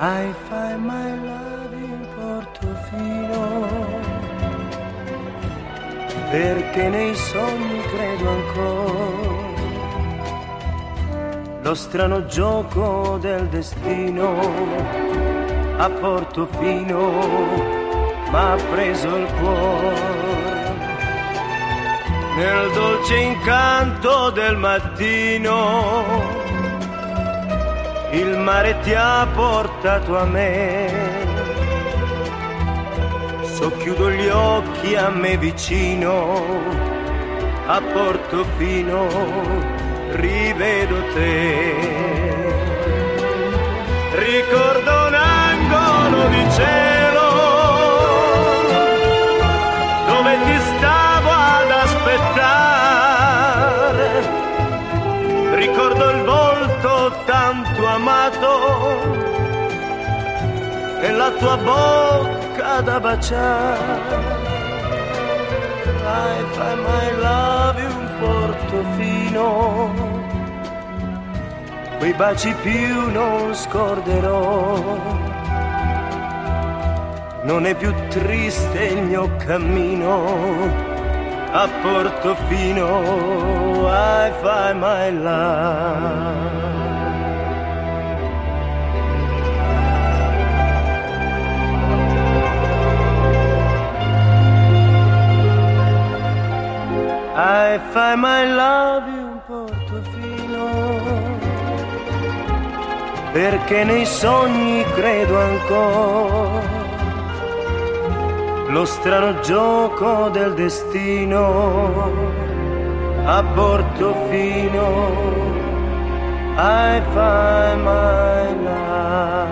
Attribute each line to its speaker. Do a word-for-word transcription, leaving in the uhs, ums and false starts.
Speaker 1: I find my love in Portofino, perché nei sogni credo ancora. Lo strano gioco del destino a Portofino m'ha preso il cuore. Nel dolce incanto del mattino il mare ti ha portato a me. Socchiudo gli occhi a me vicino, a Portofino rivedo te. Ricordo un angolo di cielo dove ti stavo ad aspettare. Ricordo il volto tanto amato e la tua bocca da baciare. I find my love in Portofino, quei baci più non scorderò. Non è più triste il mio cammino a Portofino. I find my love. I find my love in Portofino, perché nei sogni credo ancora. Lo strano gioco del destino a Portofino. I find my love.